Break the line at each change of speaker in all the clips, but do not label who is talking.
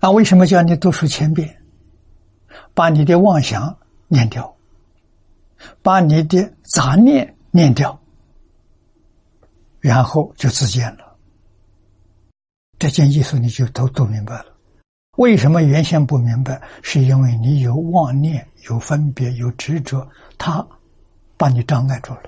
为什么叫你读书千遍？把你的妄想念掉，把你的杂念念掉，然后就自见了。这件艺术你就都明白了。为什么原先不明白？是因为你有妄念、有分别、有执着，它把你障碍住了。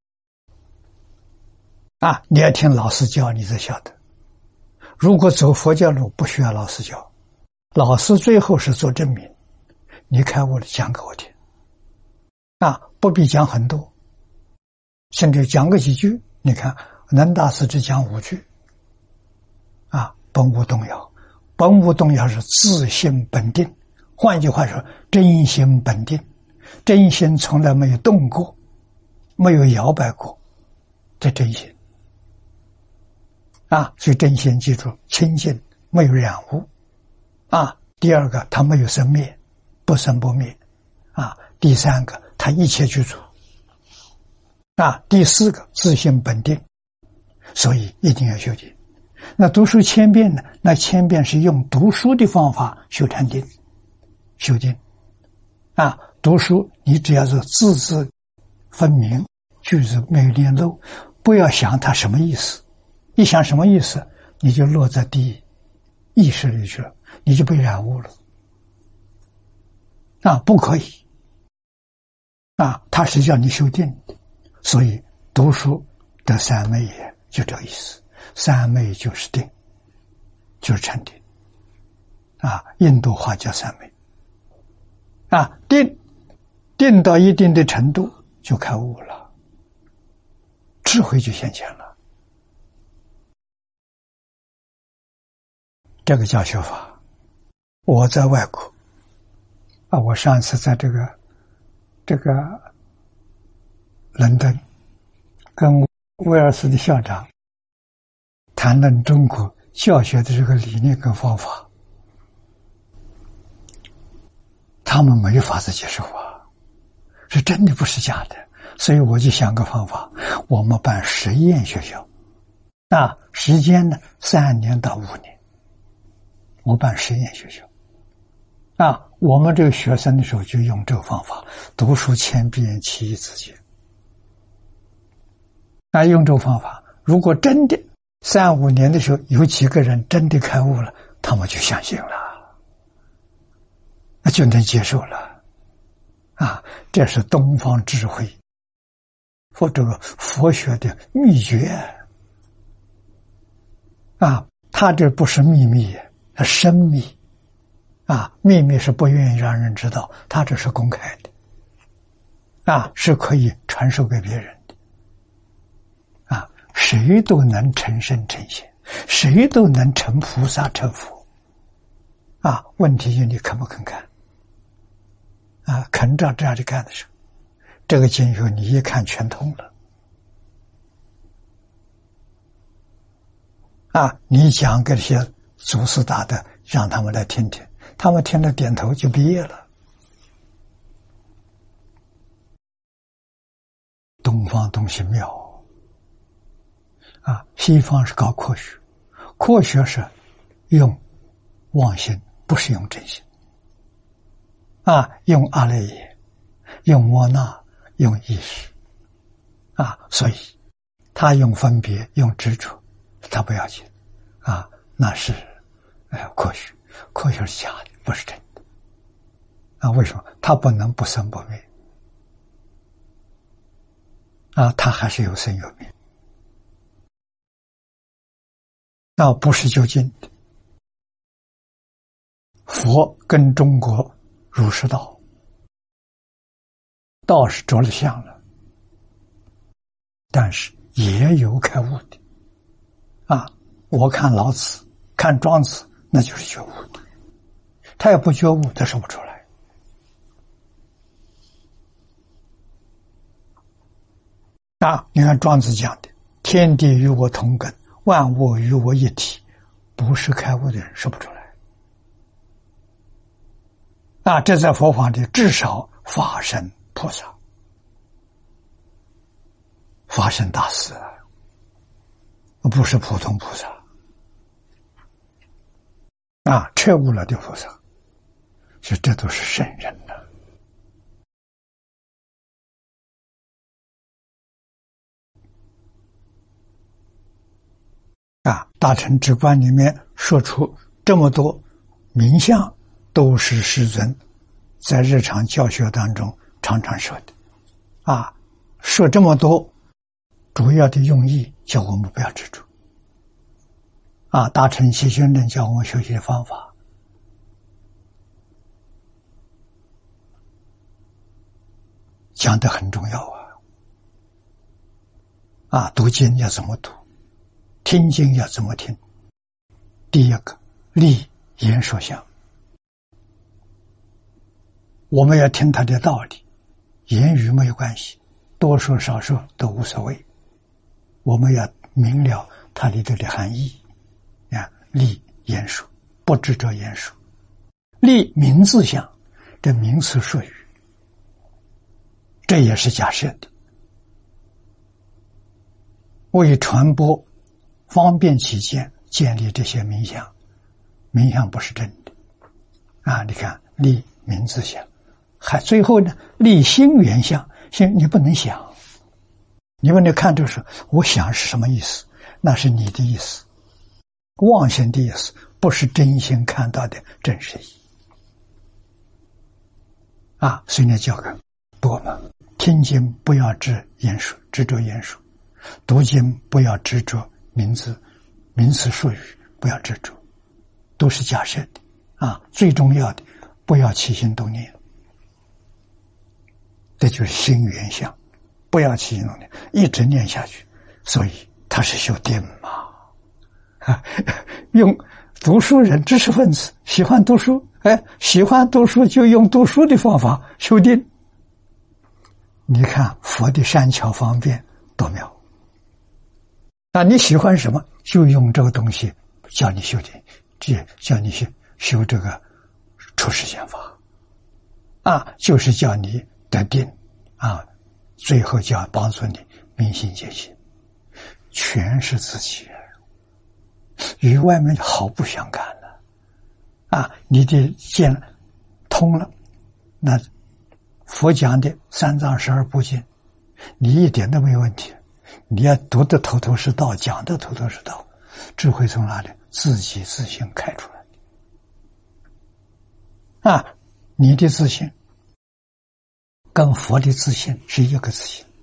你要听老师教，你才晓得。如果走佛教路，不需要老师教，老师最后是做证明。你开悟了，讲给我听。不必讲很多，甚至讲个几句。你看，南大师只讲5句。本无动摇，本无动摇是自性本定。换句话说，真心本定，真心从来没有动过，没有摇摆过，这真心。所以真心记住，清净没有染污。第二个，它没有生灭，不生不灭。第三个，它一切具足。第四个，自性本定。所以一定要修定。那读书千遍呢？那千遍是用读书的方法修禅定、修定。读书你只要是字字分明，句子没有连漏，不要想它什么意思。一想什么意思，你就落在意识里去了，你就被染污了。不可以。它是叫你修定的。所以读书的三昧也就这个意思。三昧就是定，就是禅定。印度话叫三昧。定到一定的程度就开悟了，智慧就现前了。这个叫修法。我在外国我上次在这个伦敦跟威尔斯的校长谈论中国教学的这个理念跟方法，他们没有法子接受是真的不是假的。所以我就想个方法，我们办实验学校。时间呢3年到5年，我办实验学校。我们这个学生的时候就用这个方法，读书千遍，其义自见。用这个方法，如果真的3、5年的时候有几个人真的开悟了，他们就相信了，就能接受了。这是东方智慧或这个佛学的秘诀。它这不是秘密，是深秘。秘密是不愿意让人知道，它这是公开的。是可以传授给别人的。谁都能成圣成仙，谁都能成菩萨成佛。问题就你肯不肯干。肯照这样去干的时候，这个经学你一看全通了。你讲给这些祖师大德，让他们来听听，他们听了点头就毕业了。东方东西妙。西方是搞科学，科学是用妄心，不是用真心。用阿赖耶，用摩那，用意识。所以他用分别，用执着，他不要紧。那是科学，科学是假的，不是真的。为什么？它不能不生不灭。它还是有生有灭。不是究竟的。佛跟中国儒释道，道是着了相了，但是也有开悟的。我看老子，看庄子，那就是觉悟的。他也不觉悟，他说不出来。你看庄子讲的“天地与我同根，万物与我一体”，不是开悟的人说不出来。这在佛法里至少法身菩萨、法身大师，不是普通菩萨。 彻悟了的菩萨，所以这都是圣人了。大乘之观里面说出这么多名相，都是世尊在日常教学当中常常说的。说这么多，主要的用意叫我们不要执着。大乘起信论教我们学习的方法，讲得很重要读经要怎么读，听经要怎么听。第一个，立言说相，我们要听他的道理，言语没有关系，多说少说都无所谓，我们要明了它里头的含义。立言说，不执着言说。立名字相，这名词术语，这也是假设的，为传播方便起见建立这些名相，名相不是真的。你看立名字相，还最后呢立心缘相，心你不能想，你不能看这个时候我想是什么意思，那是你的意思，妄想的意思，不是真心看到的真实意。所以呢教个我们听经不要执着言说，读经不要执着名词术语，不要执着，都是假设的。最重要的不要起心动念，这就是心缘相，不要起心动念，一直念下去，所以他是修定嘛。用读书人知识分子喜欢读书，喜欢读书就用读书的方法修定。你看佛的善巧方便多妙。你喜欢什么就用这个东西叫你修定，叫你修这个出世间法。就是叫你得定，最后叫帮助你明心见性，全是自己，与外面毫不相干了。你的见通了，那佛讲的三藏十二部经，你一点都没有问题。你要读的头头是道，讲的头头是道，智慧从哪里？自己自信开出来。你的自信跟佛的自信是一个自信。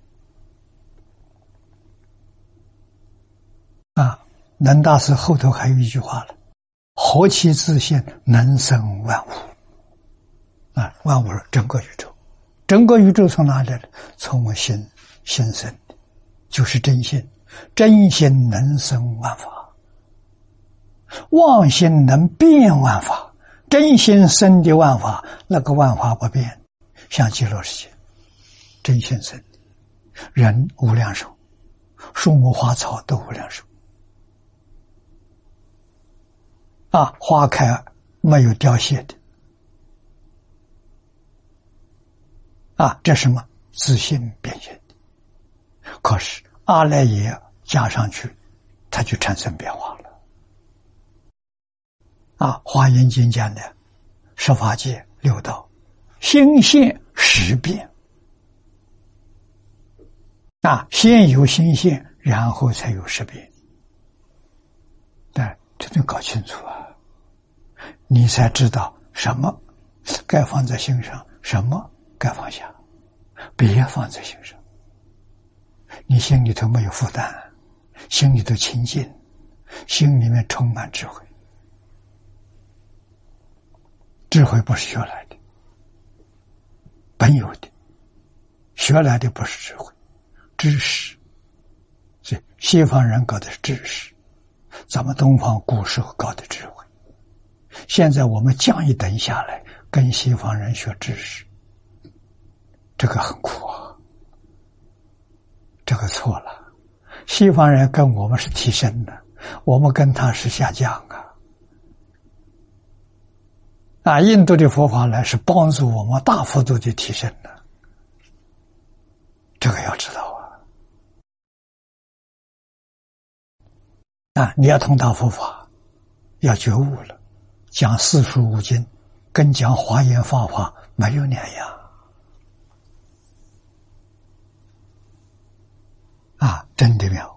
能大师后头还有一句话了：何其自信，能生万物。万物是整个宇宙，整个宇宙从哪里来？从我心生的，就是真心。真心能生万法，妄心能变万法。真心生的万法，那个万法不变，像极乐世界，真心生的。人无量寿，树木花草都无量寿。花开没有凋谢的。这是什么？自信变现的。可是阿赖耶加上去，它就产生变化了。华严经讲的十法界六道，心现识变。先有心现，然后才有识变。但这得搞清楚你才知道什么该放在心上，什么该放下，别放在心上。你心里头没有负担，心里头清净，心里面充满智慧。智慧不是学来的，本有的，学来的不是智慧，知识。所以西方人搞的是知识，咱们东方古时候搞的智慧。现在我们降一等下来，跟西方人学知识，这个很苦这个错了。西方人跟我们是提升的，我们跟他是下降印度的佛法来是帮助我们大幅度的提升的，这个要知道你要通达佛法，要觉悟了， 讲四书五经，跟讲华严法华没有两样。真的妙。